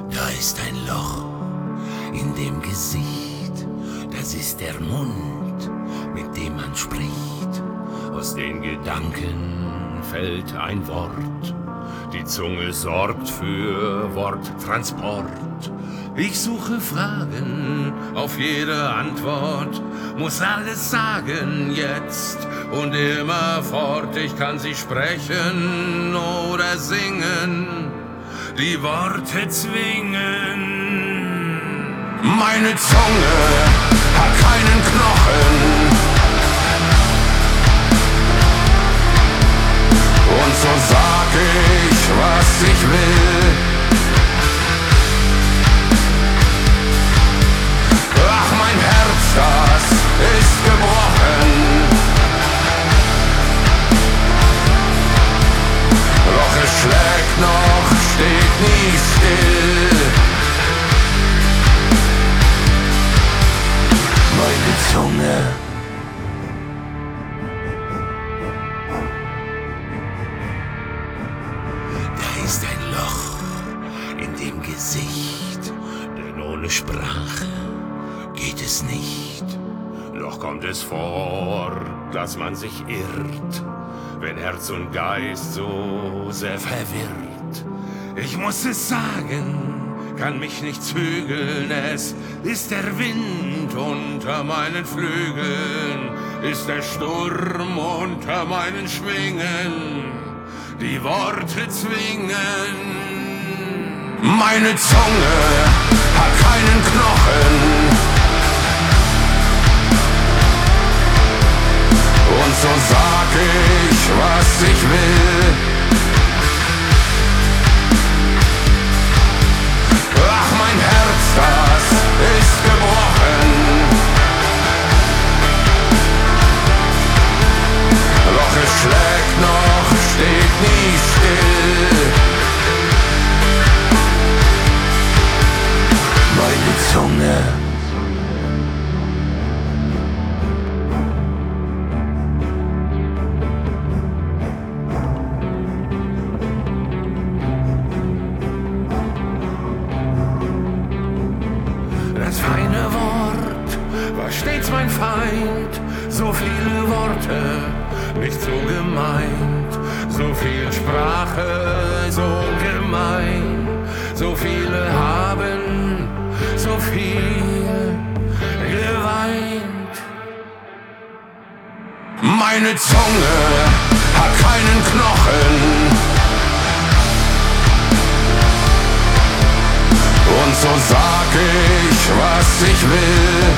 Da ist ein Loch in dem Gesicht, das ist der Mund, mit dem man spricht. Aus den Gedanken fällt ein Wort, die Zunge sorgt für Worttransport. Ich suche Fragen auf jede Antwort, muss alles sagen jetzt und immerfort. Ich kann sie sprechen oder singen, die Worte zwingen. Meine Zunge hat keinen Knochen und so sag ich, was ich will. Ach, mein Herz, das ist gebrochen, doch es schlägt noch, steht nie still. Meine Zunge. Da ist ein Loch in dem Gesicht, denn ohne Sprache geht es nicht. Doch kommt es vor, dass man sich irrt, wenn Herz und Geist so sehr verwirrt. Ich muss es sagen, kann mich nicht zügeln, es ist der Wind unter meinen Flügeln, ist der Sturm unter meinen Schwingen, die Worte zwingen. Meine Zunge hat keinen Knochen und so sag ich, was ich will. Ach, mein Herz, das ist gebrochen, doch es schlägt noch, steht nie still. Meine Zunge. Das feine Wort war stets mein Feind, so viele Worte, nicht so gemeint, so viel Sprache, so gemein, so viele haben, so viel geweint. Meine Zunge hat keinen Knochen und so sag ich, was ich will.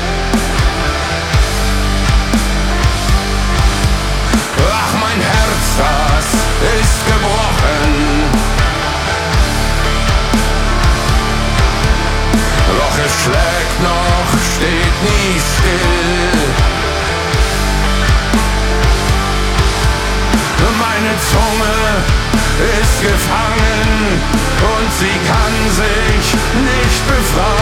Ach, mein Herz, das ist gebrochen, doch es schlägt noch, steht nie still. Meine Zunge ist gefangen und sie kann sich nicht befreien.